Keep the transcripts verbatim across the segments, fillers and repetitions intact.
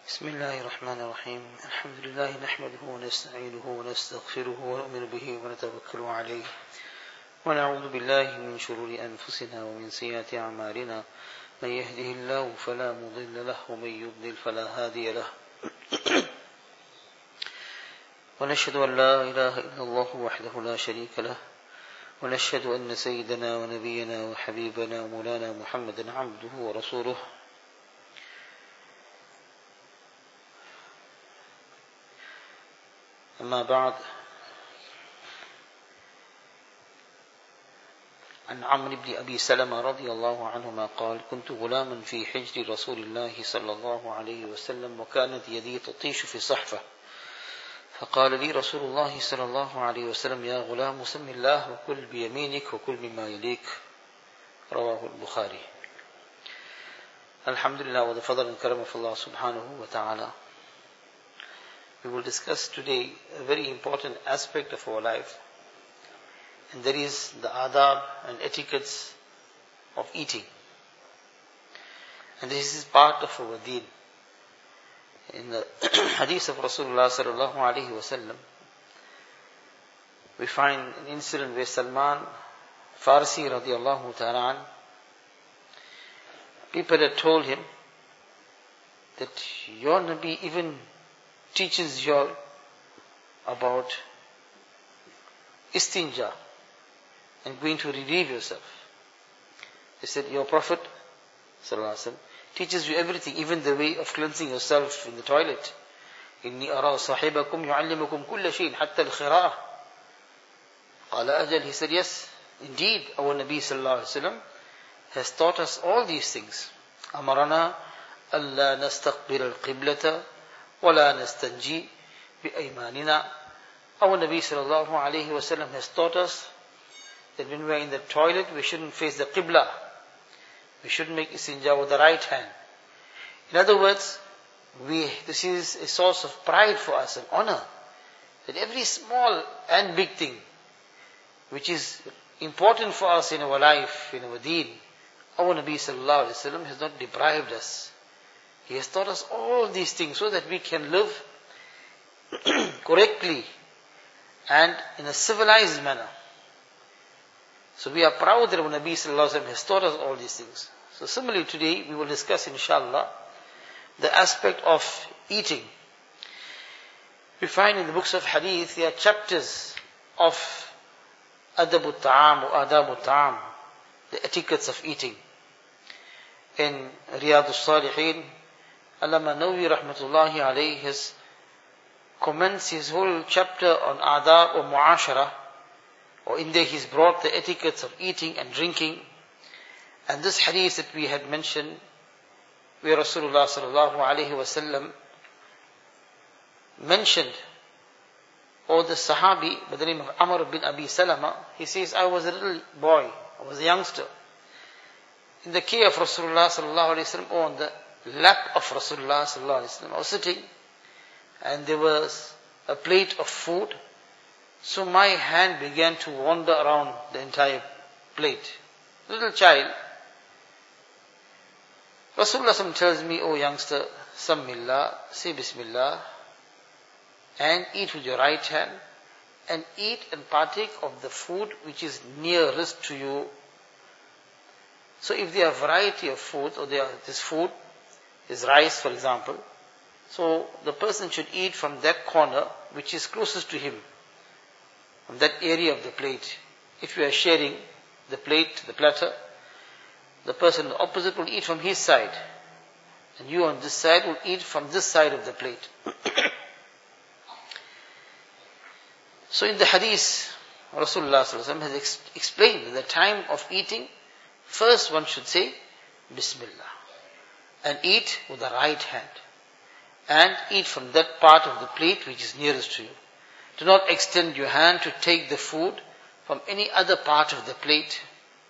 بسم الله الرحمن الرحيم الحمد لله نحمده ونستعينه ونستغفره ونؤمن به ونتوكل عليه ونعوذ بالله من شرور أنفسنا ومن سيئات أعمالنا من يهده الله فلا مضل له ومن يضلل فلا هادي له ونشهد أن لا إله إلا الله وحده لا شريك له ونشهد أن سيدنا ونبينا وحبيبنا ومولانا محمدا عبده ورسوله أما بعد عن عمرو بن أبي سلمة رضي الله عنهما قال كنت غلاما في حجر رسول الله صلى الله عليه وسلم وكانت يدي تطيش في صحفة فقال لي رسول الله صلى الله عليه وسلم يا غلام سم الله وكل بيمينك وكل مما يليك رواه البخاري. Alhamdulillah wa the fadl and karam of Allah subhanahu wa ta'ala. We will discuss today a very important aspect of our life, and that is the adab and etiquettes of eating. And this is part of our deen. In the hadith of Rasulullah sallallahu alaihi wasallam, we find an incident where Salman Farsi radiallahu ta'ala an, people had told him that your Nabi even teaches you all about istinja and going to relieve yourself. They said, your Prophet sallallahu alaihi wasallam teaches you everything, even the way of cleansing yourself in the toilet. إِنِّي أَرَى صَاحِبَكُمْ يُعَلِّمُكُمْ كُلَّ شَيْءٍ حَتَّى الْخِرَاءَ. قال أجل, he said, yes, indeed, our Nabi sallallahu alaihi wasallam has taught us all these things. أَمَرَنَا أَلَّا نَسْتَقْبِلَ الْقِبْلَةَ وَلَا نَسْتَنْجِي بِأَيْمَانِنَا. Our Nabi sallallahu alayhi wa sallam has taught us that when we are in the toilet, we shouldn't face the qibla. We shouldn't make istinja with the right hand. In other words, we this is a source of pride for us and honor, that every small and big thing which is important for us in our life, in our deen, our Nabi sallallahu alayhi wa sallam has not deprived us. He has taught us all these things so that we can live correctly and in a civilized manner. So we are proud that our Nabi sallallahu alaihi wasallam has taught us all these things. So similarly today we will discuss inshallah the aspect of eating. We find in the books of hadith there are chapters of adab ta'am or adab ta'am, the etiquettes of eating. In Riyadh al-Salihin, Allama Nawawi rahmatullahi alayhi has commenced his whole chapter on adab or muashara, or in there he's brought the etiquettes of eating and drinking. And this hadith that we had mentioned, where Rasulullah sallallahu alayhi wa sallam mentioned, or the Sahabi by the name of Amr bin Abi Salama, he says, I was a little boy, I was a youngster, in the care of Rasulullah sallallahu alayhi wa sallam, or on the lap of Rasulullah sallallahu alaihi wasallam. I was sitting and there was a plate of food. So my hand began to wander around the entire plate. Little child. Rasulullah sallallahu tells me, oh youngster, Sammillah, say Bismillah, and eat with your right hand, and eat and partake of the food which is nearest to you. So if there are variety of food, or there are this food, is rice, for example. So the person should eat from that corner which is closest to him, from that area of the plate. If you are sharing the plate, the platter, the person on the opposite will eat from his side, and you on this side will eat from this side of the plate. So in the hadith, Rasulullah sallallahu alaihi wasallam has ex- explained that the time of eating, first one should say Bismillah, and eat with the right hand, and eat from that part of the plate which is nearest to you. Do not extend your hand to take the food from any other part of the plate.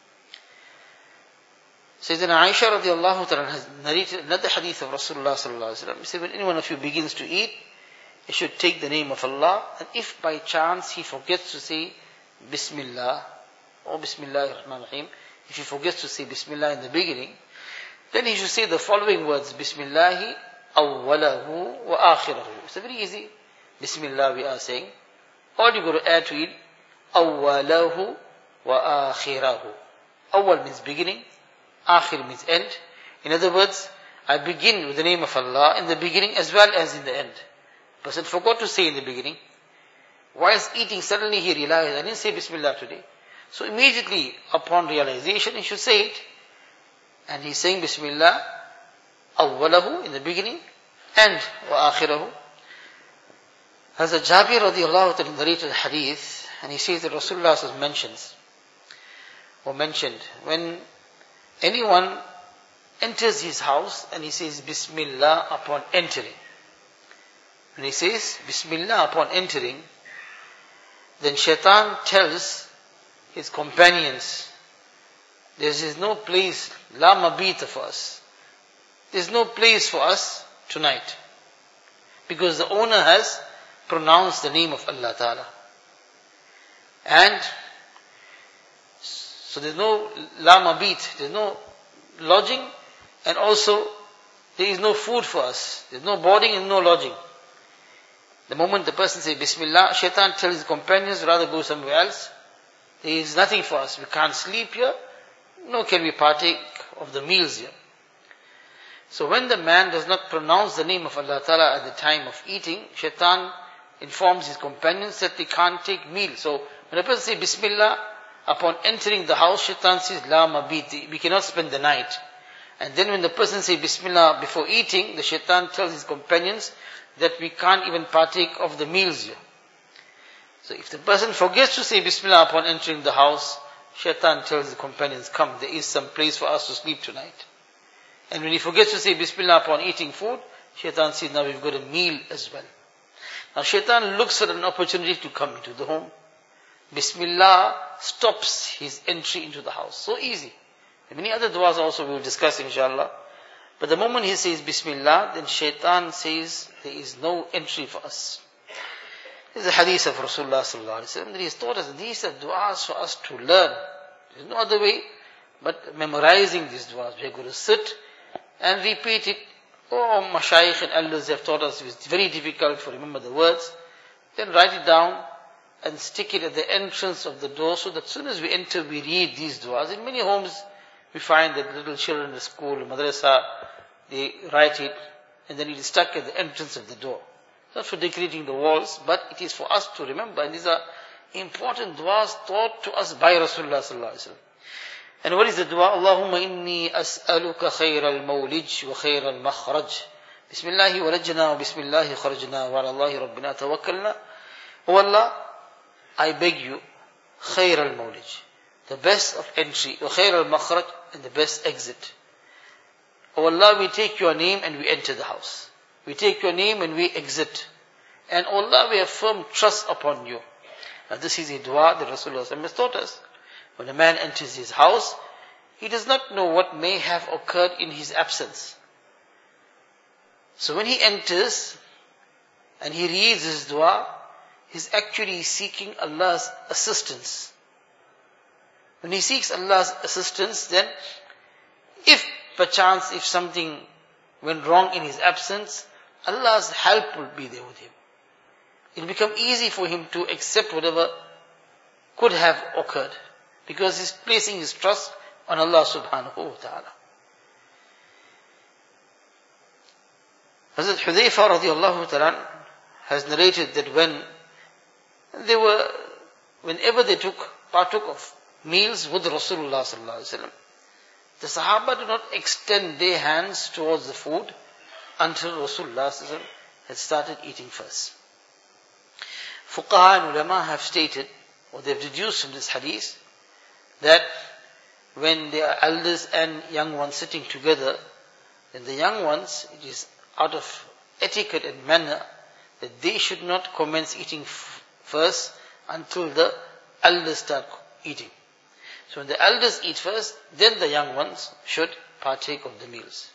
Sayyidina Aisha radiallahu ta'ala has narrated another hadith of Rasulullah sallallahu alaihi wasallam. He said, when any one of you begins to eat, he should take the name of Allah, and if by chance he forgets to say Bismillah or Bismillah ar-Rahman ar-Rahim, if he forgets to say Bismillah in the beginning, then he should say the following words, Bismillahi أوله وآخره. It's very easy. Bismillah we are saying. All you got to add to it, أوله وآخره. Awwal means beginning, Akhir means end. In other words, I begin with the name of Allah in the beginning as well as in the end. Person forgot to say in the beginning. Whilst eating, suddenly he realized, I didn't say Bismillah today. So immediately upon realization, he should say it. And he's saying Bismillah, awwalahu in the beginning, and wa akhirahu. Hazrat Jabir radiallahu ta'ala narrated the hadith, and he says that Rasulullah mentions, or mentioned, when anyone enters his house and he says Bismillah upon entering. When he says Bismillah upon entering, then Shaitan tells his companions, there is no place, la mabita for us. There is no place for us tonight. Because the owner has pronounced the name of Allah Ta'ala. And so there is no la mabit, there is no lodging, and also there is no food for us. There is no boarding and no lodging. The moment the person says Bismillah, Shaitan tells his companions, rather go somewhere else. There is nothing for us. We can't sleep here, nor can we partake of the meals here. So when the man does not pronounce the name of Allah Ta'ala at the time of eating, Shaitan informs his companions that they can't take meal. So when a person says Bismillah, upon entering the house, Shaitan says, La mabiti, we cannot spend the night. And then when the person says Bismillah before eating, the Shaitan tells his companions that we can't even partake of the meals here. So if the person forgets to say Bismillah upon entering the house, Shaitan tells the companions, come, there is some place for us to sleep tonight. And when he forgets to say Bismillah upon eating food, Shaitan says, now we've got a meal as well. Now Shaitan looks for an opportunity to come into the home. Bismillah stops his entry into the house. So easy. And many other du'as also we will discuss inshallah. But the moment he says Bismillah, then Shaitan says, there is no entry for us. This is a hadith of Rasulullah sallallahu alaihi wasallam that he has taught us. These are du'as for us to learn. There is no other way but memorizing these du'as. We are going to sit and repeat it. Oh, mashayikh and elders have taught us it's very difficult to remember the words. Then write it down and stick it at the entrance of the door so that as soon as we enter, we read these du'as. In many homes, we find that little children in the school, madrasa, they write it and then it is stuck at the entrance of the door. Not for decorating the walls, but it is for us to remember. And these are important du'as taught to us by Rasulullah sallallahu alaihi wasallam. And what is the dua? Allahumma inni as'aluka khayra al-mawlij wa khayra al-makhraj. Bismillahi walajna wa bismillahi kharajna wa ala Allahi rabbina tawakkalna. Oh Allah, I beg you, khayra al-mawlij, the best of entry, wa khayra al-makhraj, and the best exit. Oh Allah, we take your name and we enter the house. We take your name and we exit. And oh Allah, we have firm trust upon you. Now this is a dua that Rasulullah has taught us. When a man enters his house, he does not know what may have occurred in his absence. So when he enters and he reads his dua, he's actually seeking Allah's assistance. When he seeks Allah's assistance, then if perchance, if something went wrong in his absence, Allah's help will be there with him. It will become easy for him to accept whatever could have occurred. Because he's placing his trust on Allah subhanahu wa ta'ala. Hazrat Hudhayfa radiallahu ta'ala has narrated that when they were, whenever they took, partook of meals with Rasulullah sallallahu alaihi wasallam, the Sahaba did not extend their hands towards the food until Rasulullah sallallahu alaihi wasallam had started eating first. Fuqaha and ulama have stated, or they have deduced from this hadith, that when there are elders and young ones sitting together, then the young ones, it is out of etiquette and manner that they should not commence eating f- first until the elders start eating. So when the elders eat first, then the young ones should partake of the meals.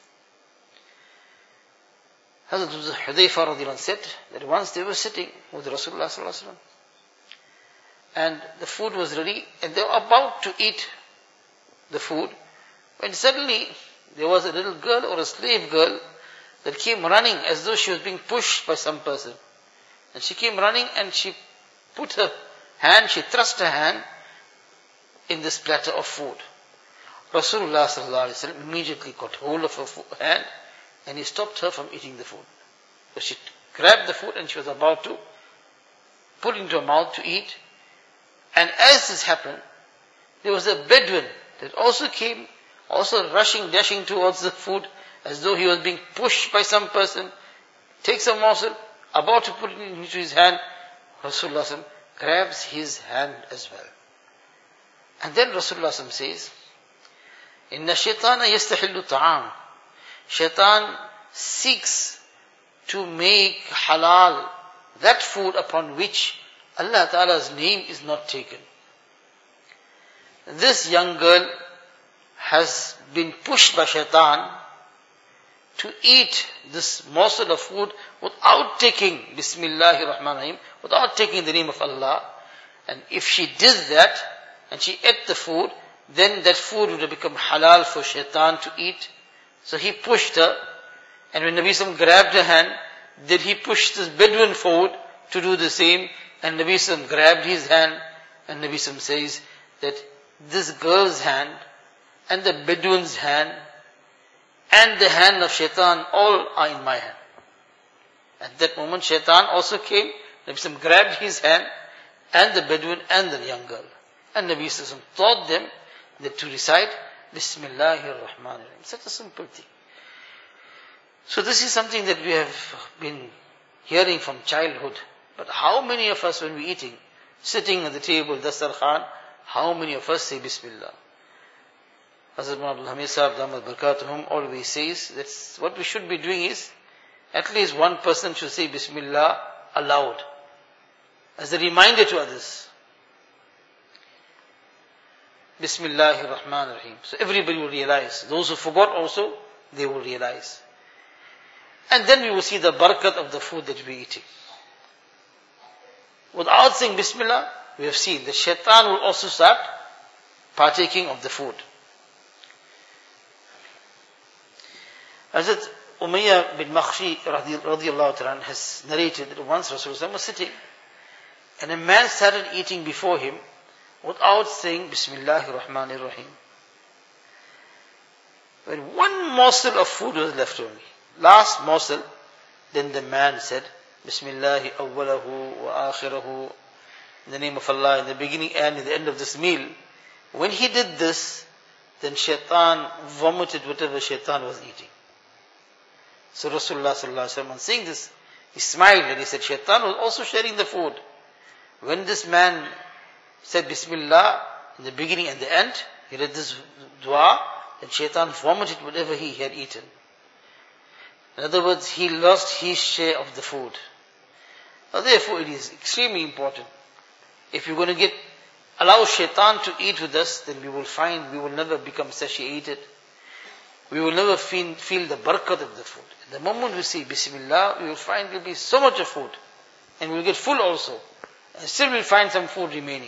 Hazrat Hudhayfa radiallahu anhu said that once they were sitting with Rasulullah sallallahu alaihi wasallam, and the food was ready, and they were about to eat the food, when suddenly there was a little girl or a slave girl that came running as though she was being pushed by some person. And she came running and she put her hand, she thrust her hand in this platter of food. Rasulullah sallallahu alaihi wasallam immediately got hold of her hand and he stopped her from eating the food. So she grabbed the food and she was about to put into her mouth to eat. And as this happened, there was a Bedouin that also came, also rushing, dashing towards the food as though he was being pushed by some person, takes a morsel, about to put it into his hand. Rasulullah sallallahu alaihi wasallam grabs his hand as well. And then Rasulullah sallallahu alaihi wasallam says, Inna shaitana yastahillu ta'am. Shaitan seeks to make halal that food upon which Allah Ta'ala's name is not taken. This young girl has been pushed by shaitan to eat this morsel of food without taking Bismillahir Rahmanir Rahim, without taking the name of Allah. And if she did that, and she ate the food, then that food would have become halal for shaitan to eat. So he pushed her, and when Nabi Sallam grabbed her hand, then he pushed this Bedouin forward to do the same, and Nabi Sallam grabbed his hand, and Nabi Sallam says that this girl's hand, and the Bedouin's hand, and the hand of shaitan, all are in my hand. At that moment, shaitan also came, Nabi Sallam grabbed his hand, and the Bedouin, and the young girl. And Nabi Sallam taught them that to recite Bismillahir Rahmanir Rahim. Such a simple thing. So this is something that we have been hearing from childhood. But how many of us, when we're eating, sitting at the table, Dastar Khan, how many of us say Bismillah? Hazrat Abdul Hamid Sahib Damat Barakatuhum always says that what we should be doing is, at least one person should say Bismillah aloud, as a reminder to others. Bismillahir Rahmanir Rahim. So everybody will realize. Those who forgot also, they will realize. And then we will see the barakat of the food that we are eating. Without saying Bismillah, we have seen that shaitan will also start partaking of the food. Hazrat Umayyah bin Makhshi radiallahu ta'ala has narrated that once Rasulullah was sitting and a man started eating before him without saying Bismillahir Rahmanir Rahim. When one morsel of food was left only, last morsel, then the man said Bismillahi awwalahu wa akhirahu, in the name of Allah, in the beginning and in the end of this meal. When he did this, then shaitan vomited whatever shaitan was eating. So Rasulullah sallallahu alaihi wasallam, on seeing this, he smiled and he said, shaitan was also sharing the food. When this man said Bismillah in the beginning and the end, he read this dua, then shaitan vomited whatever he had eaten. In other words, he lost his share of the food. Now therefore it is extremely important. If you're going to get, allow shaitan to eat with us, then we will find we will never become satiated. We will never feel, feel the barakat of the food. The moment we say Bismillah, we will find there will be so much of food. And we will get full also. And still we will find some food remaining.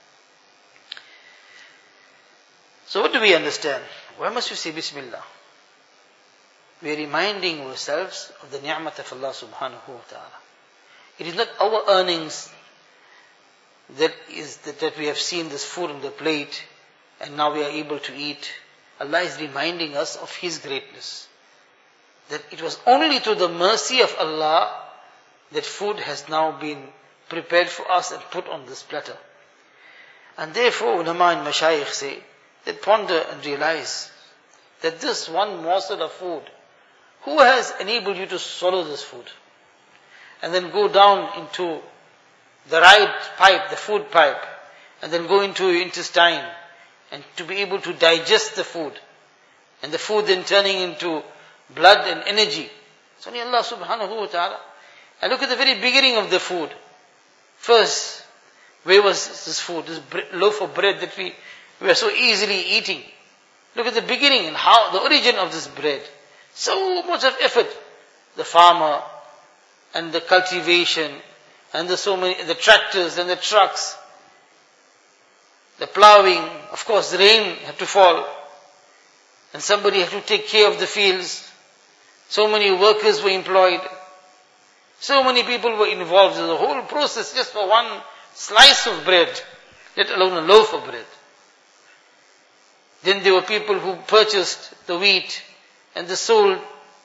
So what do we understand? Why must we say Bismillah? We are reminding ourselves of the ni'mat of Allah subhanahu wa ta'ala. It is not our earnings that is that, that we have seen this food on the plate and now we are able to eat. Allah is reminding us of His greatness. That it was only through the mercy of Allah that food has now been prepared for us and put on this platter. And therefore ulama and mashayikh say, that ponder and realize that this one morsel of food, who has enabled you to swallow this food? And then go down into the right pipe, the food pipe, and then go into your intestine, and to be able to digest the food, and the food then turning into blood and energy. It's only Allah subhanahu wa ta'ala. And look at the very beginning of the food. First, where was this food, this loaf of bread that we, we are so easily eating? Look at the beginning and how, the origin of this bread. So much of effort. The farmer, and the cultivation, and the so many, the tractors and the trucks, the ploughing, of course the rain had to fall, and somebody had to take care of the fields, So many workers were employed. So many people were involved in the whole process just for one slice of bread, let alone a loaf of bread. Then there were people who purchased the wheat and the sold.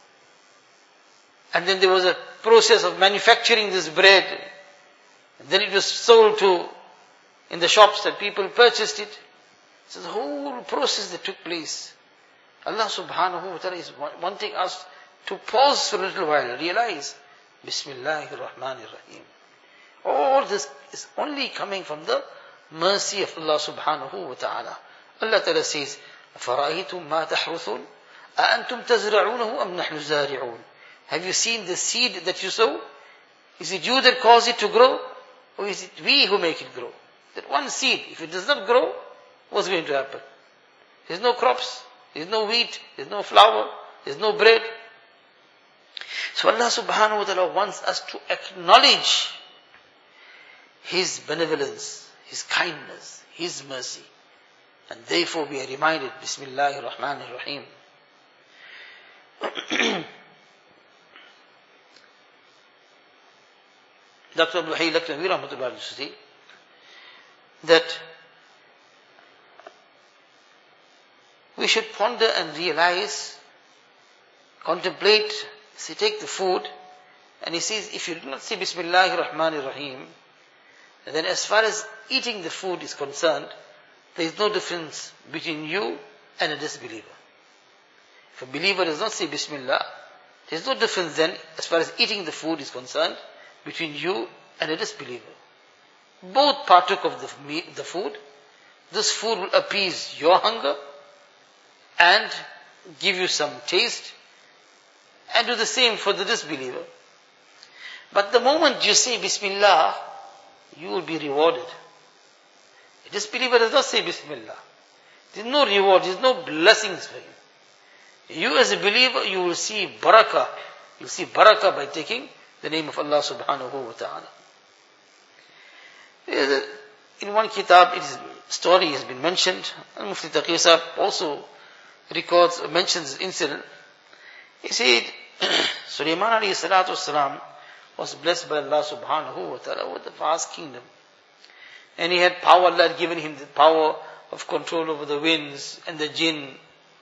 And then there was a process of manufacturing this bread. And then it was sold to, in the shops that people purchased it. So the whole process that took place. Allah subhanahu wa ta'ala is wanting us to pause for a little while, realize, Bismillahir Rahmanir Rahim. All this is only coming from the mercy of Allah subhanahu wa ta'ala. Allah ta'ala says, أَفَرَأَيْتُمْ مَا تَحْرُثُونَ أَأَنْتُمْ تَزْرَعُونَهُ أَمْ نَحْنُ زَارِعُونَ. Have you seen the seed that you sow? Is it you that cause it to grow? Or is it we who make it grow? That one seed, if it does not grow, what's going to happen? There's no crops, there's no wheat, there's no flour, there's no bread. So Allah subhanahu wa ta'ala wants us to acknowledge His benevolence, His kindness, His mercy. And therefore we are reminded, Bismillahir Rahmanir Rahim. Doctor Abdul Hayy Laknawi rahmatullah used to say that we should ponder and realize, contemplate, say take the food, and he says if you do not say Bismillahir Rahmanir Rahim, then as far as eating the food is concerned, there is no difference between you and a disbeliever. If a believer does not say Bismillah, there is no difference then as far as eating the food is concerned between you and a disbeliever. Both partook of the, meat, the food. This food will appease your hunger and give you some taste, and do the same for the disbeliever. But the moment you say Bismillah, you will be rewarded. A disbeliever does not say Bismillah. There is no reward, there is no blessings for him. You as a believer, you will see barakah. You will see barakah by taking the name of Allah subhanahu wa ta'ala. In one kitab, its story has been mentioned, and Mufti Taqi Sahib also records, mentions this incident. He said, Sulaiman alayhi salatu wasalam was blessed by Allah subhanahu wa ta'ala with a vast kingdom. And he had power, Allah had given him the power of control over the winds and the jinn.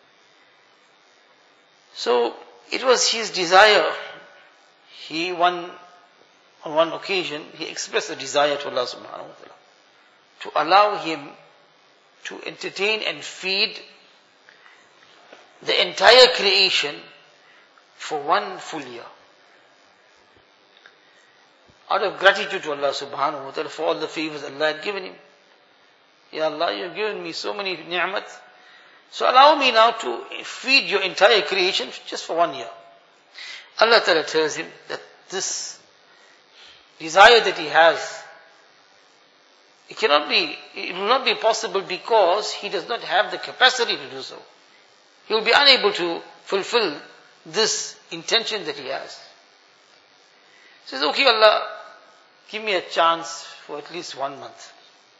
So, it was his desire. He one, on one occasion, he expressed a desire to Allah subhanahu wa ta'ala to allow him to entertain and feed the entire creation for one full year. Out of gratitude to Allah subhanahu wa ta'ala for all the favors Allah had given him. Ya Allah, you have given me so many ni'mat. So allow me now to feed your entire creation just for one year. Allah ta'ala tells him that this desire that he has, it cannot be, it will not be possible because he does not have the capacity to do so. He will be unable to fulfill this intention that he has. He says, okay Allah, give me a chance for at least one month.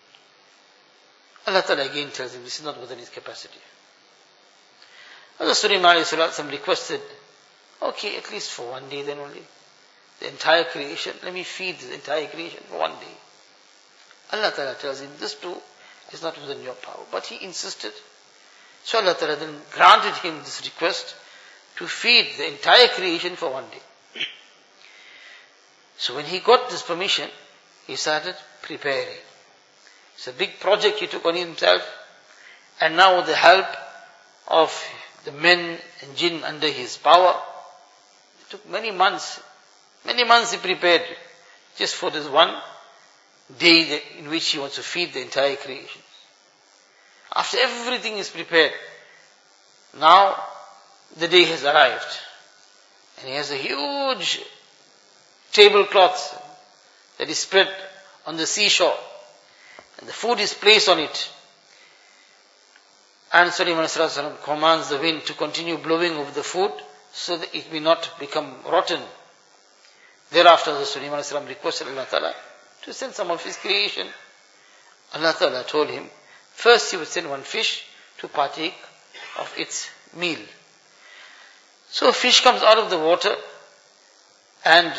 Allah Ta'ala again tells him, this is not within his capacity. Hazrat Sulaiman alayhi salam requested, okay, at least for one day then only. The entire creation, let me feed the entire creation for one day. Allah Ta'ala tells him, this too is not within your power. But he insisted. So Allah Ta'ala then granted him this request to feed the entire creation for one day. So when he got this permission, he started preparing. It's a big project he took on himself, and now with the help of the men and jinn under his power, it took many months, many months he prepared just for this one day in which he wants to feed the entire creation. After everything is prepared, now the day has arrived, and he has a huge tablecloth that is spread on the seashore, and the food is placed on it. And Sulaiman alayhi salam commands the wind to continue blowing over the food so that it may not become rotten. Thereafter, the Sulaiman alayhi salam requested Allah Ta'ala to send some of his creation. Allah Ta'ala told him, first he would send one fish to partake of its meal. So a fish comes out of the water and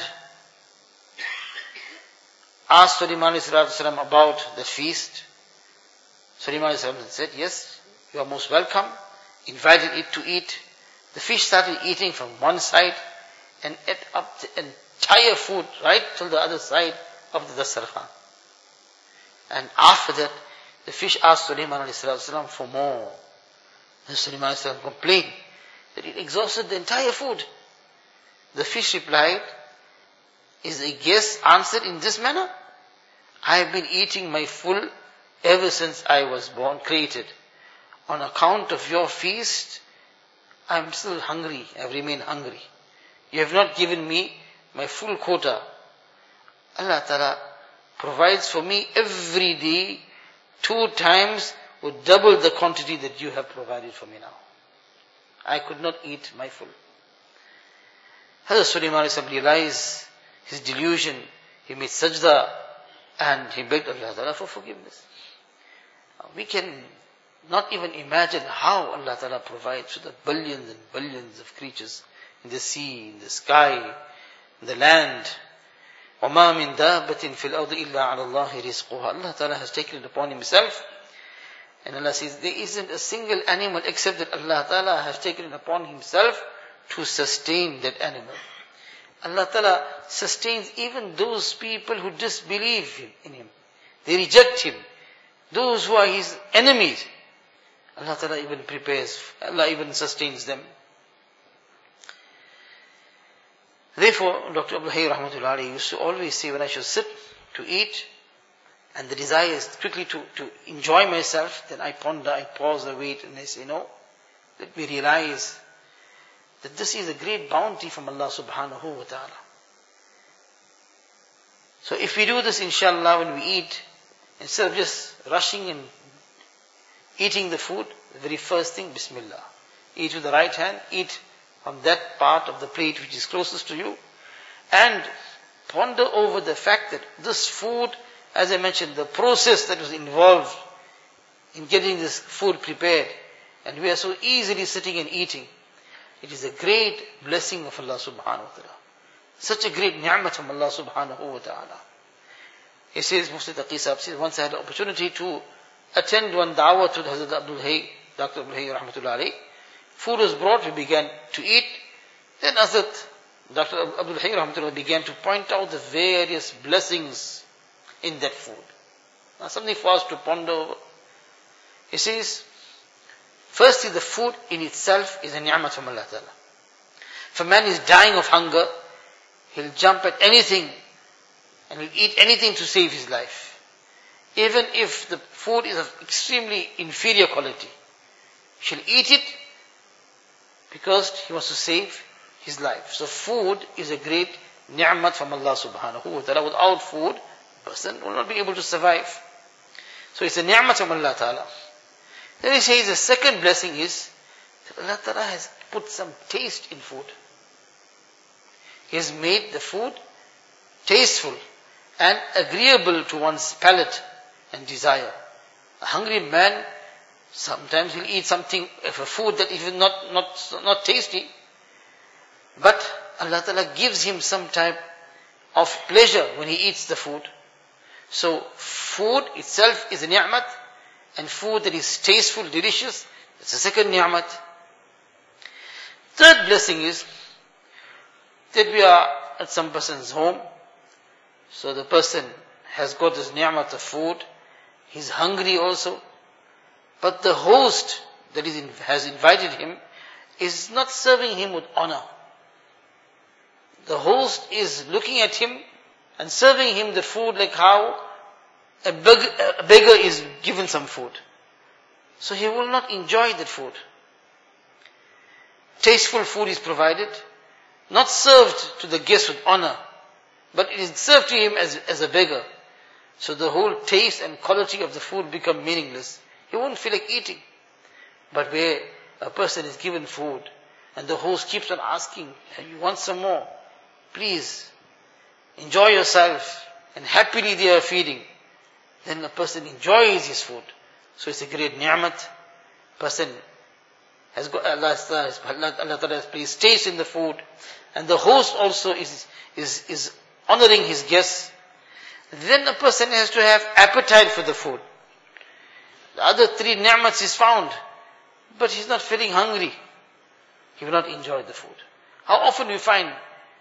asked Sulaiman ﷺ about the feast. Sulaiman ﷺ said, yes, you are most welcome. Invited it to eat. The fish started eating from one side and ate up the entire food right till the other side of the dasarkhan. And after that, the fish asked Sulaiman ﷺ for more. And Sulaiman ﷺ complained that it exhausted the entire food. The fish replied, is a guest answered in this manner? I have been eating my full ever since I was born, created. On account of your feast, I am still hungry. I have remained hungry. You have not given me my full quota. Allah Ta'ala provides for me every day two times with double the quantity that you have provided for me now. I could not eat my full. Hazrat Sulaiman realized his delusion. He made sajda and he begged Allah Ta'ala for forgiveness. We can not even imagine how Allah Ta'ala provides for the billions and billions of creatures in the sea, in the sky, in the land. وَمَا مِن دَابَّةٍ فِي الْأَرْضِ إِلَّا عَلَى اللَّهِ رِزْقُهَا. Allah Ta'ala has taken it upon Himself. And Allah says, there isn't a single animal except that Allah Ta'ala has taken it upon Himself to sustain that animal. Allah Ta'ala sustains even those people who disbelieve in Him. They reject Him. Those who are His enemies. Allah Ta'ala even prepares, Allah even sustains them. Therefore, Doctor Abdul Hayy Rahmatullah Alayhi used to always say, when I should sit to eat, and the desire is quickly to, to enjoy myself, then I ponder, I pause, I wait, and I say, no, let me realize that this is a great bounty from Allah subhanahu wa ta'ala. So if we do this, inshallah, when we eat, instead of just rushing and eating the food, the very first thing, Bismillah. Eat with the right hand, eat from that part of the plate which is closest to you, and ponder over the fact that this food, as I mentioned, the process that was involved in getting this food prepared, and we are so easily sitting and eating, it is a great blessing of Allah subhanahu wa ta'ala. Such a great ni'mat from Allah subhanahu wa ta'ala. He says, Mufti Taqi Sahib says, once I had the opportunity to attend one da'wah to Hazrat Abdul Hayy, Doctor Abdul Hayy Rahmatullah Alayhi. Food was brought, we began to eat. Then Hazrat Doctor Abdul Hayy Rahmatullah began to point out the various blessings in that food. Now something for us to ponder over. He says, firstly, the food in itself is a ni'mat from Allah Ta'ala. If a man is dying of hunger, he'll jump at anything and he'll eat anything to save his life. Even if the food is of extremely inferior quality, he'll eat it because he wants to save his life. So food is a great ni'mat from Allah subhanahu wa ta'ala. Without food, a person will not be able to survive. So it's a ni'mat from Allah ta'ala. Then he says the second blessing is that Allah ta'ala has put some taste in food. He has made the food tasteful and agreeable to one's palate and desire. A hungry man, sometimes he'll eat something, of a food that is not, not, not tasty, but Allah Ta'ala gives him some type of pleasure when he eats the food. So food itself is a ni'mat, and food that is tasteful, delicious, it's a second ni'mat. Third blessing is that we are at some person's home, so the person has got this ni'mat of food, he's hungry also, but the host that is in, has invited him is not serving him with honor. The host is looking at him and serving him the food like how a beggar, a beggar is given some food. So he will not enjoy that food. Tasteful food is provided, not served to the guest with honor, but it is served to him as, as a beggar. So the whole taste and quality of the food become meaningless. He won't feel like eating. But where a person is given food and the host keeps on asking, you want some more? Please, enjoy yourself, and happily they are feeding. Then a person enjoys his food. So it's a great ni'mat. Person has got, Allah, Allah, Allah Ta'ala has placed taste in the food, and the host also is, is, is honoring his guests, then a person has to have appetite for the food. The other three ni'mats is found, but he's not feeling hungry. He will not enjoy the food. How often we find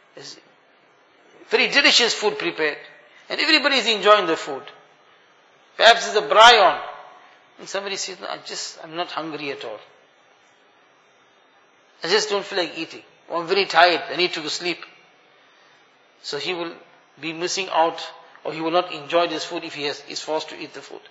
very delicious food prepared, and everybody is enjoying the food. Perhaps there's a braai on, and somebody says, no, I just, I'm not hungry at all. I just don't feel like eating. Or I'm very tired, I need to go sleep. So he will be missing out, or he will not enjoy this food if he has, is forced to eat the food.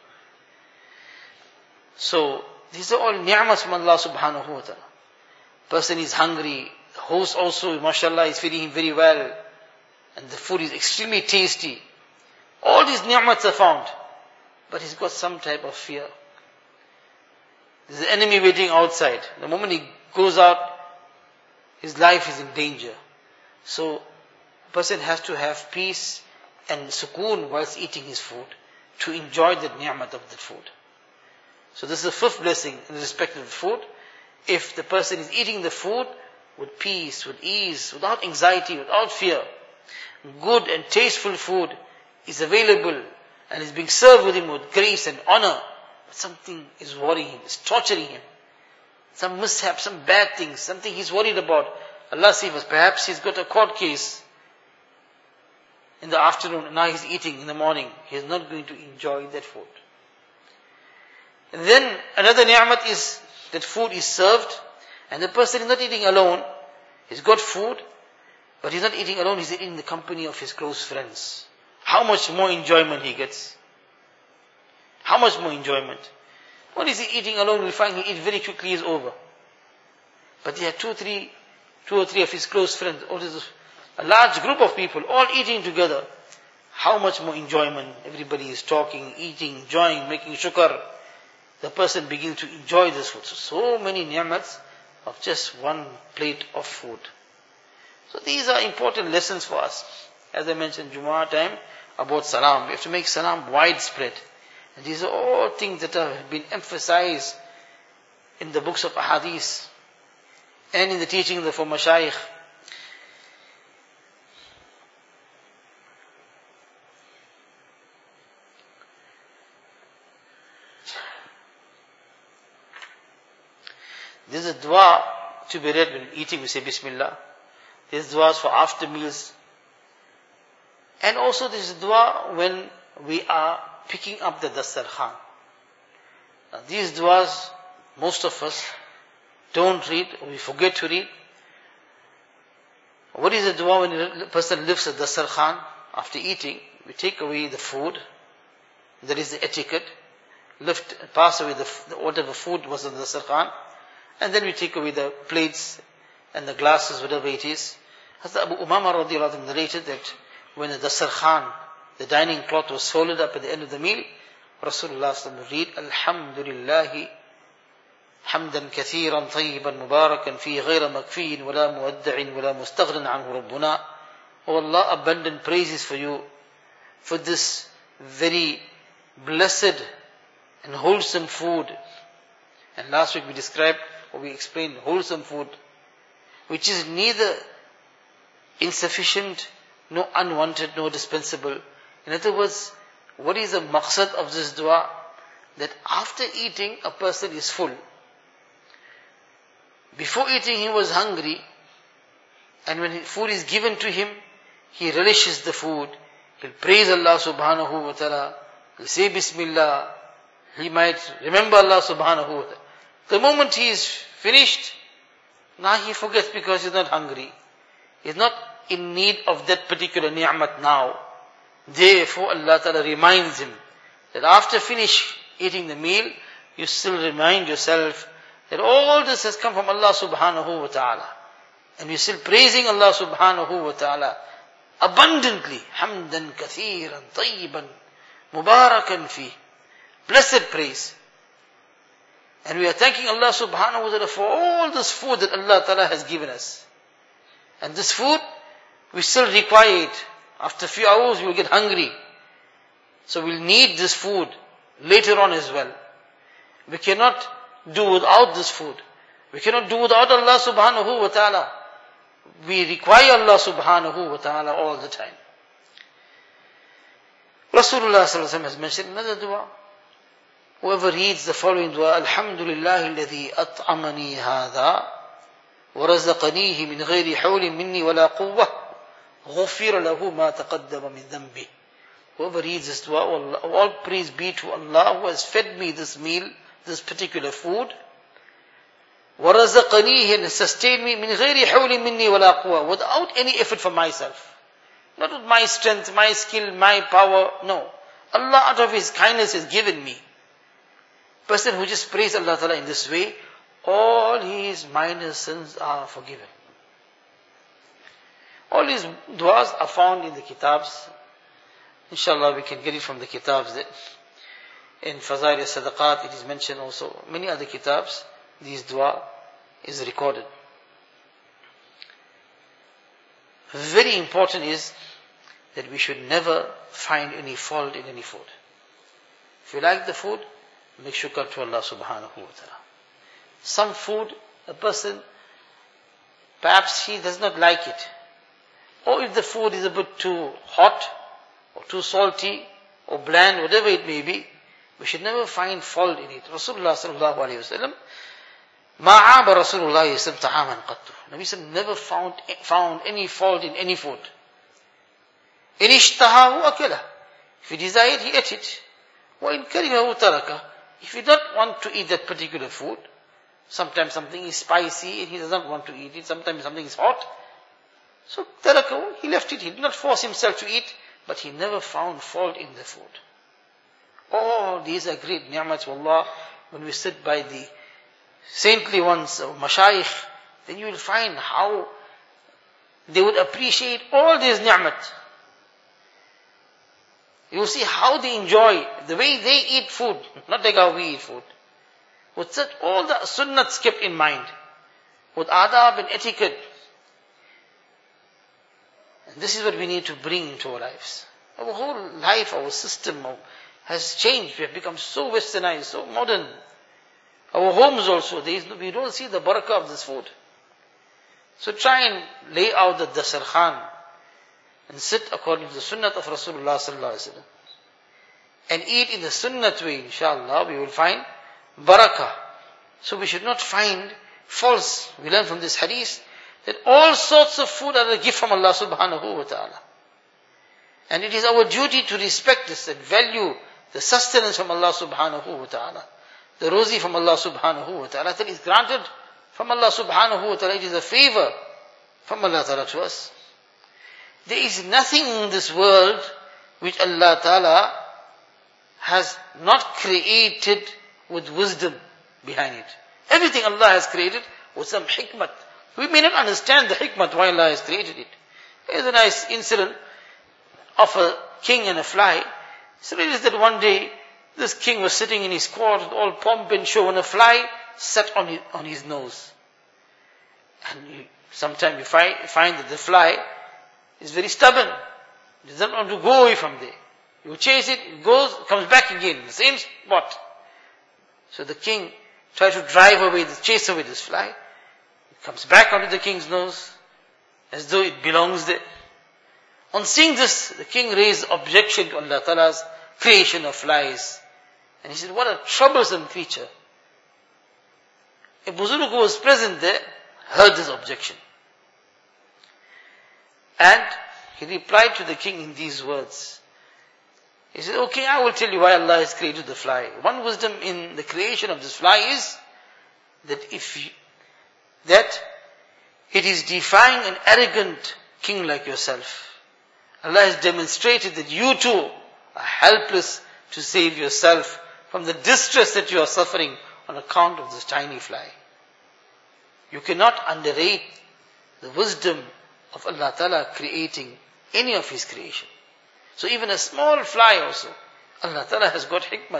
So, these are all ni'mas from Allah subhanahu wa ta'ala. Person is hungry, the host also, mashallah, is feeding him very well, and the food is extremely tasty. All these ni'mats are found, but he's got some type of fear. There's an enemy waiting outside. The moment he goes out, his life is in danger. So, a person has to have peace and sukoon whilst eating his food, to enjoy the ni'mat of the food. So this is the fifth blessing in respect of the food. If the person is eating the food with peace, with ease, without anxiety, without fear, good and tasteful food is available and is being served with him with grace and honor, but something is worrying him, is torturing him. Some mishap, some bad things, something he's worried about. Allah save us, perhaps he's got a court case in the afternoon, and now he's eating in the morning. He is not going to enjoy that food. And then another ni'mat is that food is served, and the person is not eating alone. He's got food, but he's not eating alone, he's eating in the company of his close friends. How much more enjoyment he gets? How much more enjoyment? What is he eating alone? We'll find he eat very quickly, is over. But there are two, three, two or three of his close friends, or there's a large group of people all eating together. How much more enjoyment? Everybody is talking, eating, enjoying, making shukr. The person begins to enjoy this food. So, so many ni'mats of just one plate of food. So these are important lessons for us. As I mentioned Jumu'ah time about salam. We have to make salam widespread. And these are all things that have been emphasized in the books of ahadith and in the teaching of the former mashayikh. There's a dua to be read when eating, we say Bismillah. There's du'as for after meals. And also there's a dua when we are picking up the dastarkhan. Now these du'as, most of us don't read, or we forget to read. What is the dua when a person lifts the dastarkhan after eating? We take away the food. That is the etiquette. Lift, pass away the, whatever food was on the dastarkhan. And then we take away the plates and the glasses, whatever it is. Hazrat Abu Umama radiallahu anhu narrated that when the dastarkhan, the dining cloth was folded up at the end of the meal, Rasulullah sallallahu alaihi wasallam would read, Alhamdulillahi hamdan kathiran tayyiban mubarakan fi ghayra makfiyin wala muwadda'in wala mustaghnan anhu rabbuna. O Allah, abundant praises for you for this very blessed and wholesome food. And last week we described, or we explained, wholesome food, which is neither insufficient, nor unwanted, nor dispensable. In other words, what is the maqsad of this dua? That after eating, a person is full. Before eating, he was hungry, and when food is given to him, he relishes the food. He'll praise Allah subhanahu wa ta'ala. He'll say Bismillah. He might remember Allah subhanahu wa ta'ala. The moment he is finished, now he forgets because he's not hungry. He's not in need of that particular ni'mat now. Therefore Allah Ta'ala reminds him that after finish eating the meal, you still remind yourself that all this has come from Allah subhanahu wa ta'ala. And you're still praising Allah subhanahu wa ta'ala abundantly. Hamdan kathiran tayyiban mubarakan fi. Blessed praise. And we are thanking Allah subhanahu wa ta'ala for all this food that Allah ta'ala has given us. And this food, we still require it. After a few hours, we will get hungry. So we'll need this food later on as well. We cannot do without this food. We cannot do without Allah subhanahu wa ta'ala. We require Allah subhanahu wa ta'ala all the time. Rasulullah sallallahu alaihi wasallam has mentioned another dua. Whoever reads the following dua, Alhamdulillah alladhi at'amani hadha wa razaqanihi min ghayri hawlin minni wala quwwah ghufira lahu ma taqaddama min dhanbi. Whoever reads this dua, all, all praise be to Allah who has fed me this meal, this particular food. وَرَزَقَنِيهِ and sustained me مِنْ غَيْرِ حَوْلٍ مِنِّي وَلَا قُوَّةٍ without any effort from myself. Not with my strength, my skill, my power, no. Allah out of His kindness has given me. Person who just prays Allah Ta'ala in this way, all his minor sins are forgiven. All these du'as are found in the kitabs. Inshallah we can get it from the kitabs. That in Fazail al-Sadaqat it is mentioned also. Many other kitabs, these dua is recorded. Very important is that we should never find any fault in any food. If you like the food, make shukr to Allah subhanahu wa ta'ala. Some food, a person, perhaps he does not like it. Or if the food is a bit too hot, or too salty, or bland, whatever it may be, we should never find fault in it. Rasulullah sallallahu alayhi wa sallam, مَا عَابَ رَسُولُ اللَّهِ يَسْلَمْ تَعَامًا قَطُّ. Nabi sallam never found, found any fault in any food. إِنِ اشْتَهَاهُ أَكَلَهُ. If he desired, he ate it. وَإِنْ كَرِهَهُ تَرَكَهُ. If he does not want to eat that particular food, sometimes something is spicy and he does not want to eat it, sometimes something is hot, so تَرَكَهُ, he left it. He did not force himself to eat, but he never found fault in the food. All these are great ni'mats, wallah. When we sit by the saintly ones, or mashayikh, then you will find how they would appreciate all these ni'mat. You will see how they enjoy, the way they eat food, not like how we eat food. With such, all the sunnats kept in mind, with adab and etiquette. And this is what we need to bring into our lives. Our whole life, our system has changed. We have become so westernized, so modern. Our homes also, there is no, we don't see the barakah of this food. So try and lay out the dasarkhan and sit according to the sunnat of Rasulullah sallallahu alaihi wasallam and eat in the sunnat way. Inshallah, we will find barakah. So we should not find faults. We learn from this hadith that all sorts of food are a gift from Allah subhanahu wa ta'ala. And it is our duty to respect this and value the sustenance from Allah subhanahu wa ta'ala. The rozi from Allah subhanahu wa ta'ala that is granted from Allah subhanahu wa ta'ala. It is a favor from Allah ta'ala to us. There is nothing in this world which Allah ta'ala has not created with wisdom behind it. Everything Allah has created with some hikmat. We may not understand the hikmat why Allah has created it. There is a nice incident of a king and a fly. So it is that one day this king was sitting in his court with all pomp and show, and a fly sat on his, on his nose. And you, sometimes you find, find that the fly is very stubborn. It doesn't want to go away from there. You chase it, it goes, comes back again, the same spot. So the king tried to drive away, the chase away this fly. It comes back onto the king's nose, as though it belongs there. On seeing this, the king raised objection to Allah Ta'ala's creation of flies. And he said, what a troublesome creature. A Buzurg who was present there heard this objection. And he replied to the king in these words. He said, okay, I will tell you why Allah has created the fly. One wisdom in the creation of this fly is that if you, that it is defying an arrogant king like yourself. Allah has demonstrated that you too are helpless to save yourself from the distress that you are suffering on account of this tiny fly. You cannot underrate the wisdom of Allah Ta'ala creating any of His creation. So even a small fly also, Allah Ta'ala has got hikmat.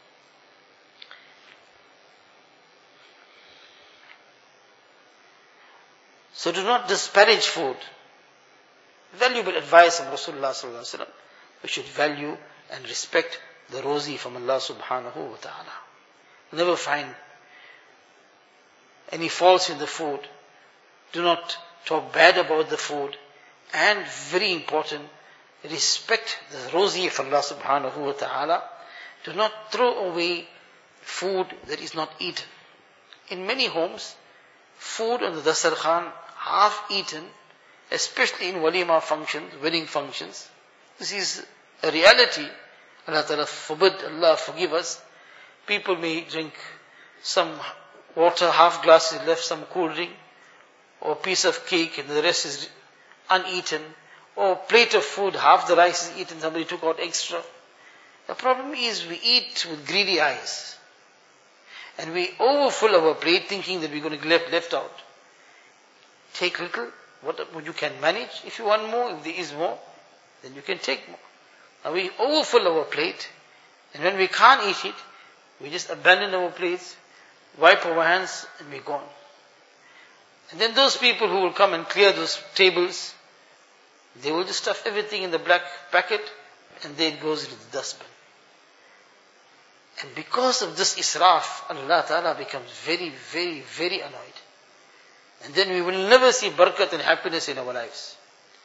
So do not disparage food. Valuable advice from Rasulullah sallallahu alaihi wasallam. We should value and respect the rozi from Allah subhanahu wa ta'ala. Never find any faults in the food. Do not talk bad about the food. And very important, respect the rozi of Allah subhanahu wa ta'ala. Do not throw away food that is not eaten. In many homes, food on the dasarkhan, half eaten, especially in walima functions, wedding functions. This is a reality. Allah Ta'ala forbid, Allah forgive us. People may drink some water, half glass is left, some cool drink, or a piece of cake and the rest is uneaten, or plate of food, half the rice is eaten, somebody took out extra. The problem is we eat with greedy eyes. And we overfill our plate thinking that we're going to get left, left out. Take little, what you can manage. If you want more, if there is more, then you can take more. Now we overfill our plate, and when we can't eat it, we just abandon our plates, wipe our hands, and we're gone. And then those people who will come and clear those tables, they will just stuff everything in the black packet, and then it goes into the dustbin. And because of this israf, Allah Ta'ala becomes very, very, very annoyed. And then we will never see barakat and happiness in our lives.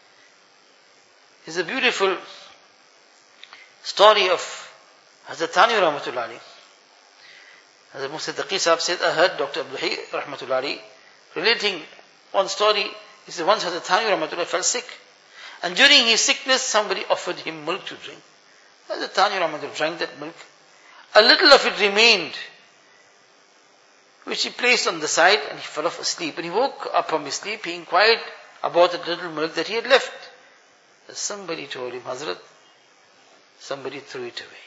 There's a beautiful story of Hazrat Thani Rahmatullah Ali. Hazrat Mufti Taqi Sahab said, I heard Doctor Abdul Hayy Rahmatullah Ali relating one story. He said, once Hazrat Thani Rahmatullah fell sick. And during his sickness, somebody offered him milk to drink. Hazrat Thani Rahmatullah drank that milk. A little of it remained, which he placed on the side, and he fell off asleep. And he woke up from his sleep, he inquired about that little milk that he had left. Somebody told him, Hazrat, somebody threw it away.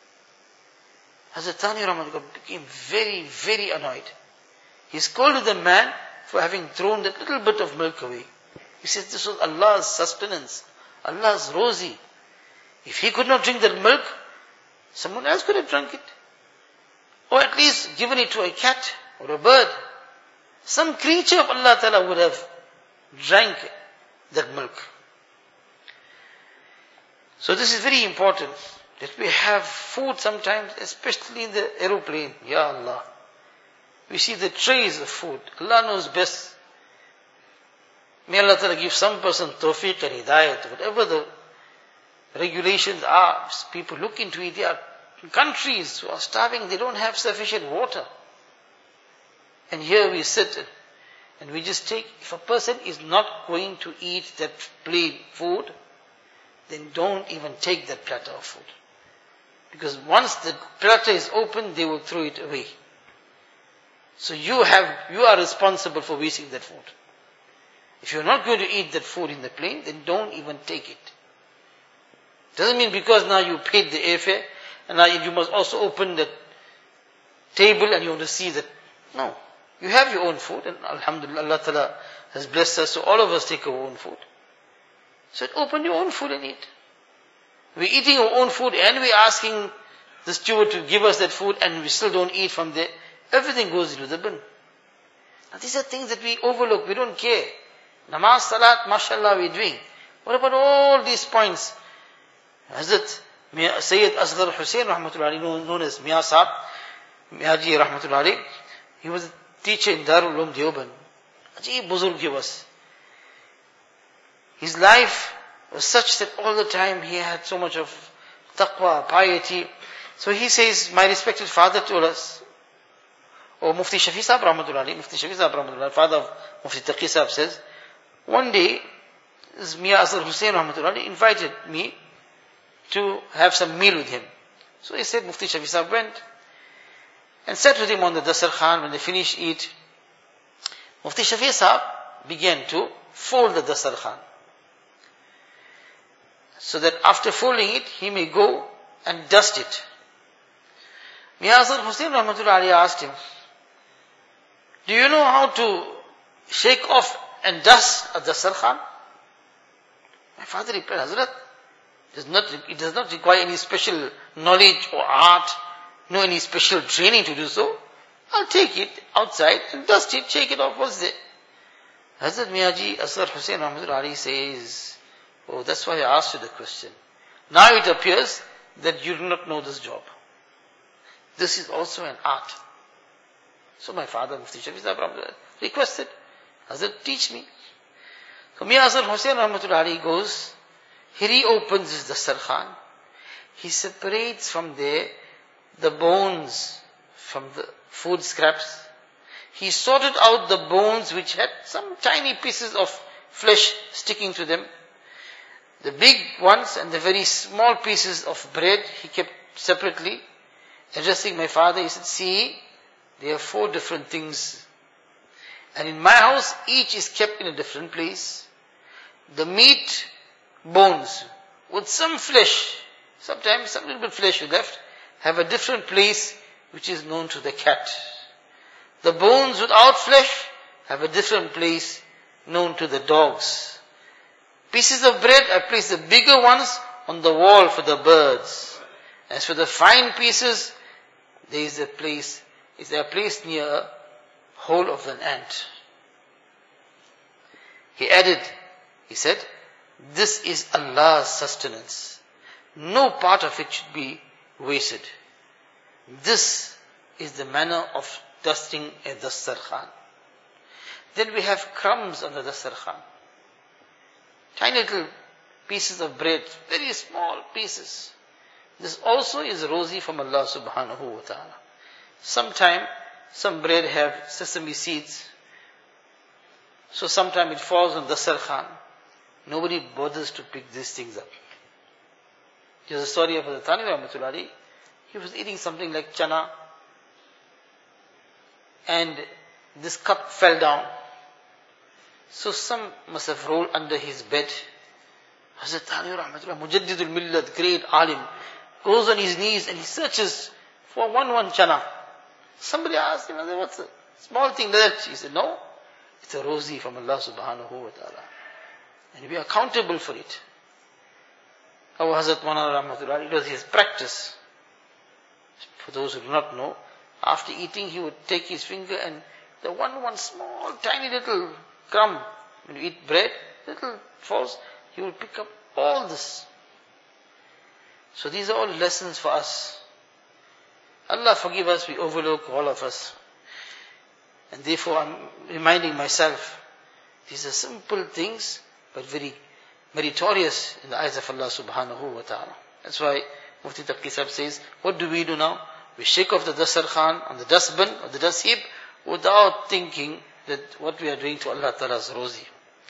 Hazrat Thani Rahmatullah became very, very annoyed. He scolded the man for having thrown that little bit of milk away. He said, this was Allah's sustenance, Allah's rozi. If he could not drink that milk, someone else could have drunk it. Or at least given it to a cat or a bird. Some creature of Allah Ta'ala would have drank that milk. So this is very important, that we have food sometimes, especially in the aeroplane. Ya Allah. We see the trays of food. Allah knows best. May Allah Ta'ala give some person tawfiq and hidayat, whatever the regulations are. People look into it. There are countries who are starving, they don't have sufficient water. And here we sit and we just take, if a person is not going to eat that plain food, then don't even take that platter of food. Because once the platter is open, they will throw it away. So you have, you are responsible for wasting that food. If you're not going to eat that food in the plane, then don't even take it. Doesn't mean because now you paid the airfare, and now you must also open the table and you want to see that. No. You have your own food, and alhamdulillah, Allah Ta'ala has blessed us, so all of us take our own food. So open your own food and eat. We're eating our own food and we're asking the steward to give us that food, and we still don't eat from there. Everything goes into the bin. Now these are things that we overlook, we don't care. Namaz, salat, mashallah, we're doing. What about all these points? Hazrat Sayyid Asghar Hussain Rahmatullah Ali, known as Mian Sahab, Miaji Rahmatullah Ali, he was a teacher in Darul Uloom Deoband. Ajeeb Buzurg he was. His life was such that all the time he had so much of taqwa, piety. So he says, my respected father told us, or Mufti Shafi Sahab Rahmatullah Ali, Mufti Shafi Sahab Rahmatullah Ali, father of Mufti Taqi Sahab says, one day, this Mian Asghar Hussain Rahmatullah Ali invited me to have some meal with him. So he said, Mufti Shafi Sahab went and sat with him on the Dasar Khan. When they finished eat, Mufti Shafi Sahab began to fold the Dasar Khan, so that after folding it, he may go and dust it. Mian Asghar Hussain Rahmatullah Ali asked him, do you know how to shake off and dust a Dasar Khan? My father replied, Hazrat, it does not, it does not require any special knowledge or art, no any special training to do so. I'll take it outside and dust it, shake it off, what's there? Hazrat Miaji Asghar Hussain Rahmatullah Ali says, oh, that's why I asked you the question. Now it appears that you do not know this job. This is also an art. So my father, Mufti Shafi Sahib, requested, Hazrat, teach me. So Mian Hasan Hussain Rahmatullah Alayhi goes, he reopens his Dastarkhan. He separates from there the bones from the food scraps. He sorted out the bones which had some tiny pieces of flesh sticking to them. The big ones and the very small pieces of bread he kept separately. Addressing my father, he said, see, there are four different things. And in my house, each is kept in a different place. The meat, bones, with some flesh, sometimes some little bit flesh left, have a different place which is known to the cat. The bones without flesh have a different place known to the dogs. Pieces of bread, I place the bigger ones on the wall for the birds. As for the fine pieces, there is a place, is there a place near a hole of an ant. He added, he said, this is Allah's sustenance. No part of it should be wasted. This is the manner of dusting a Dastarkhan. Then we have crumbs on the Dastarkhan. Tiny little pieces of bread, very small pieces. This also is rosy from Allah subhanahu wa ta'ala. Sometime, some bread have sesame seeds. So sometime it falls on Dastarkhan. Nobody bothers to pick these things up. There's a story of the Thani Rahmatullah Alayhi. He was eating something like chana, and this cup fell down. So some must have rolled under his bed. Hazrat Thani Rahmatullah, Mujaddidul Millat, great alim, goes on his knees and he searches for one one chana. Somebody asked him, what's a small thing like that? He said, no, it's a rozi from Allah subhanahu wa ta'ala. And we are accountable for it. How Hazrat Maulana Rahmatullah, it was his practice. For those who do not know, after eating he would take his finger and the one one small tiny little crumb, when you eat bread, little falls, he will pick up all this. So these are all lessons for us. Allah forgive us, we overlook all of us. And therefore I'm reminding myself, these are simple things, but very meritorious in the eyes of Allah subhanahu wa ta'ala. That's why Mufti Taqi Sahib says, what do we do now? We shake off the Dastarkhan on the dustbin or the dust heap without thinking that what we are doing to Allah Ta'ala's rozi.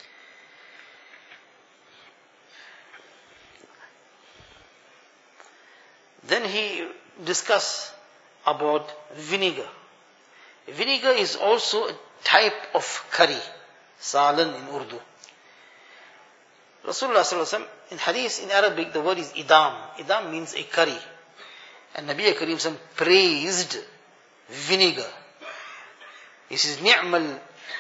Then he discussed about vinegar. Vinegar is also a type of curry, salan in Urdu. Rasulullah sallallahu alaihi wasallam, in hadith in Arabic the word is idam. Idam means a curry. And Nabi Kareem sallam praised vinegar. He says, ni'mal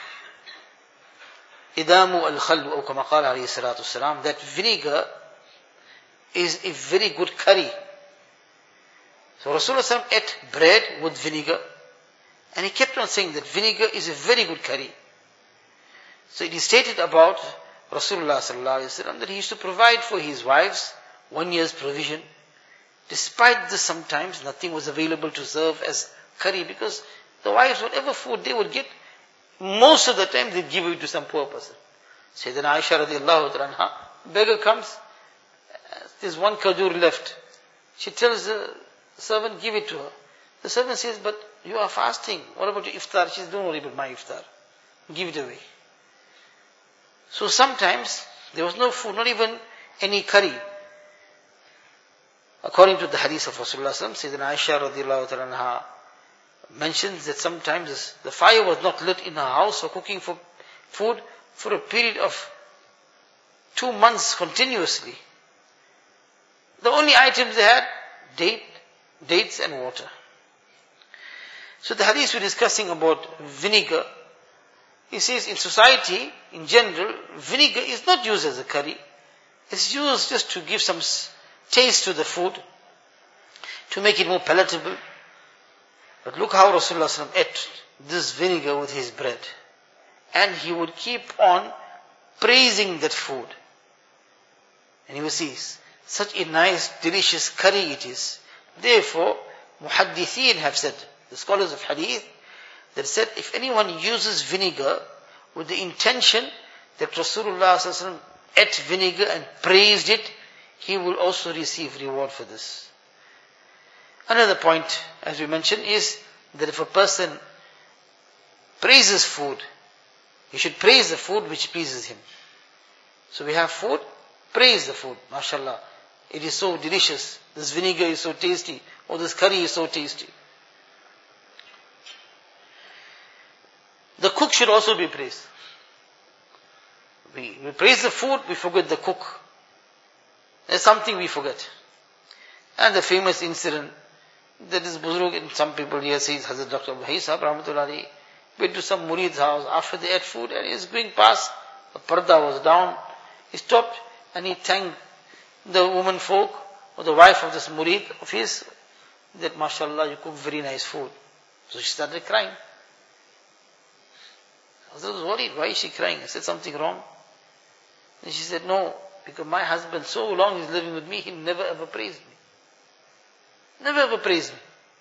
idamu al-khalbu, or kama qala alayhi salatu wasalam, that vinegar is a very good curry. So Rasulullah sallallahu alaihi wasallam ate bread with vinegar, and he kept on saying that vinegar is a very good curry. So it is stated about Rasulullah sallallahu alaihi wasallam that he used to provide for his wives one year's provision. Despite this, sometimes nothing was available to serve as curry, because the wives, whatever food they would get, most of the time they'd give it to some poor person. Sayyidina Aisha radiallahu anha, beggar comes, there's one kajur left. She tells the servant, give it to her. The servant says, but you are fasting. What about your iftar? She says, don't worry about my iftar. Give it away. So sometimes there was no food, not even any curry. According to the hadith of Rasulullah sallallahu alaihi wasallam, Sayyidina Aisha radiallahu anha mentions that sometimes the fire was not lit in her house for cooking for food for a period of two months continuously. The only items they had, date, dates and water. So the hadith we're discussing about vinegar, he says in society, in general, vinegar is not used as a curry. It's used just to give some taste to the food, to make it more palatable. But look how Rasulullah sallallahu alaihi wasallam ate this vinegar with his bread. And he would keep on praising that food. And he would see, such a nice, delicious curry it is. Therefore, muhaddithin have said, the scholars of hadith, They said, if anyone uses vinegar with the intention that Rasulullah sallallahu alaihi wasallam ate vinegar and praised it, he will also receive reward for this. Another point, as we mentioned, is that if a person praises food, he should praise the food which pleases him. So we have food, praise the food. MashaAllah, it is so delicious. This vinegar is so tasty. Or this curry is so tasty. The cook should also be praised. We, we praise the food, we forget the cook. There's something we forget. And the famous incident that is Buzurg, and some people here say Hazrat Doctor Abdul Hayy Sahib Rahmatullahi went to some murid's house after they ate food and he was going past, the parda was down. He stopped and he thanked the woman folk or the wife of this murid of his that mashallah you cook very nice food. So she started crying. I was worried, why is she crying? I said something wrong. And she said, no, because my husband so long is living with me, he never ever praised me. Never ever praised me.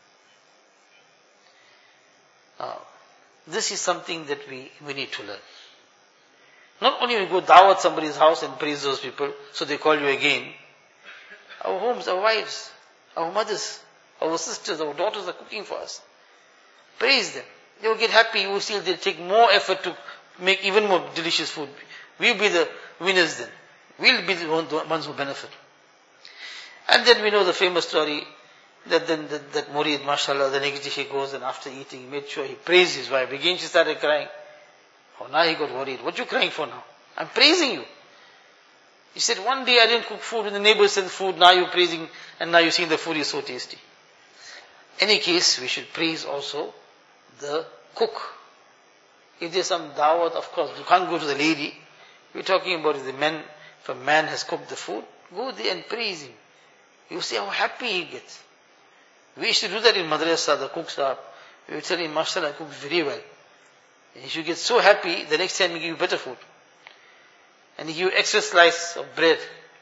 Now, this is something that we, we need to learn. Not only we go dawat somebody's house and praise those people, so they call you again. Our homes, our wives, our mothers, our sisters, our daughters are cooking for us. Praise them. They will get happy. You will see they'll take more effort to make even more delicious food. We'll be the winners then. We'll be the ones who benefit. And then we know the famous story that then that, that Murid, mashallah, the next day he goes and after eating, he made sure he praised his wife. Again she started crying. Oh, now he got worried. What are you crying for now? I'm praising you. He said, one day I didn't cook food and the neighbors sent food, now you're praising and now you're seeing the food is so tasty. Any case, we should praise also the cook. If there's some dawat, of course, you can't go to the lady. We're talking about the man, if a man has cooked the food, go there and praise him. You see how happy he gets. We used to do that in madrasa, the cooks are, we would tell him, mashallah, I cook very well. And he should get so happy, the next time he give you better food. And he give you extra slice of bread.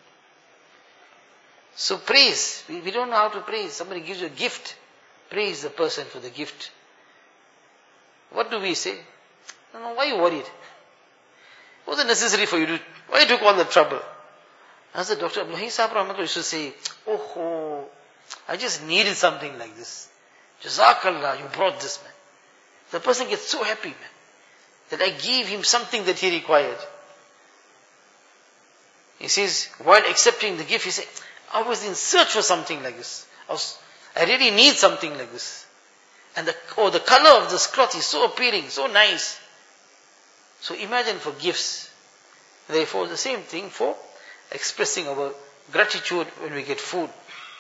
So praise, we, we don't know how to praise. Somebody gives you a gift, praise the person for the gift. What do we say? No, no, why are you worried? Was it necessary for you to, why you took all the trouble? As the Doctor Abdul Hayy Sahib Rahmatullah used to say, oh, oh, I just needed something like this. Jazakallah, you brought this, man. The person gets so happy, man, that I gave him something that he required. He says, while accepting the gift, he said, I was in search for something like this. I, was, I really need something like this. And the, oh, the color of this cloth is so appealing, so nice. So imagine for gifts. Therefore, the same thing for expressing our gratitude when we get food.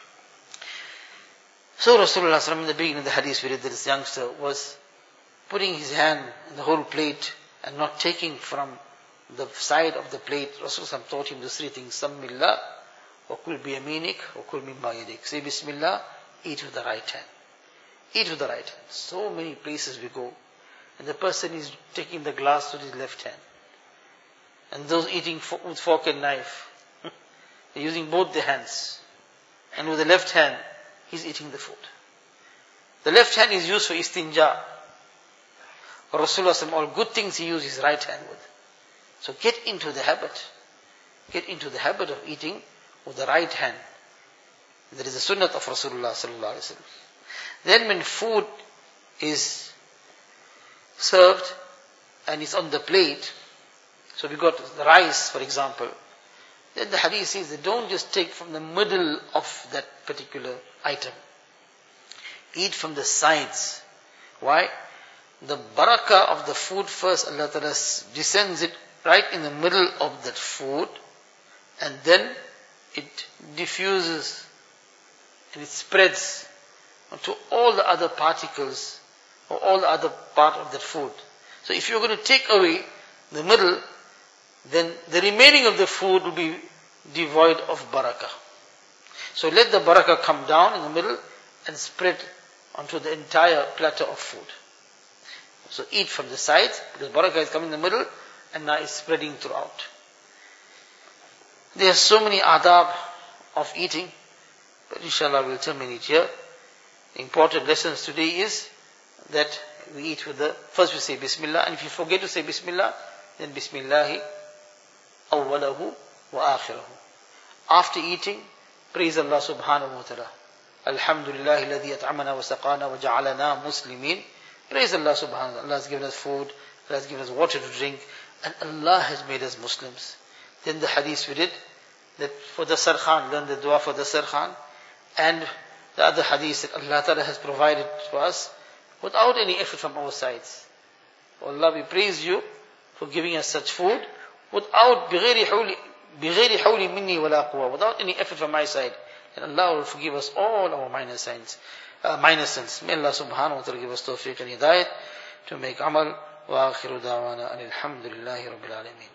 So Rasulullah sallallahu alaihi wasallam, in the beginning of the hadith, we read that this youngster was putting his hand in the whole plate and not taking from the side of the plate. Rasulullah taught him the three things. Sammillah, wa kul biyaminik, wa kul mimma yadik. Say Bismillah, eat with the right hand. Eat with the right hand. So many places we go, and the person is taking the glass with his left hand. And those eating with fork and knife, they're using both their hands. And with the left hand, he's eating the food. The left hand is used for istinja. Rasulullah, all good things he used his right hand with. So get into the habit. Get into the habit of eating with the right hand. That is the sunnah of Rasulullah sallallahu alaihi wasallam. Then when food is served and it's on the plate, so we got the rice, for example, then the hadith says that don't just take from the middle of that particular item. Eat from the sides. Why? The barakah of the food first, Allah Ta'ala descends it right in the middle of that food, and then it diffuses and it spreads onto all the other particles or all the other part of that food. So if you're going to take away the middle, then the remaining of the food will be devoid of barakah. So let the barakah come down in the middle and spread onto the entire platter of food. So eat from the sides, because barakah is coming in the middle and now it's spreading throughout. There are so many adab of eating, but inshallah we'll terminate here. The important lessons today is that we eat with the, first we say Bismillah, and if you forget to say Bismillah, then Bismillahi awwalahu wa akhirahu. After eating, praise Allah subhanahu wa ta'ala. Alhamdulillah alladhi at'amana wa saqana wa ja'alana muslimin. Praise Allah subhanahu wa ta'ala. Allah has given us food, Allah has given us water to drink, and Allah has made us Muslims. Then the hadith we did, that for the sarkhan, learn the dua for the sarkhan, and the other hadith that Allah Ta'ala has provided for us without any effort from our sides. Oh Allah, we praise you for giving us such food without بغير حول بغير حول مني ولا قوة, without any effort from my side. And Allah will forgive us all our minor sins. Uh, minor sins. May Allah subhanahu wa ta'ala give us tawfiq and hidayat to make amal. Wa akhiru da'wana alhamdulillahi rabbil alameen.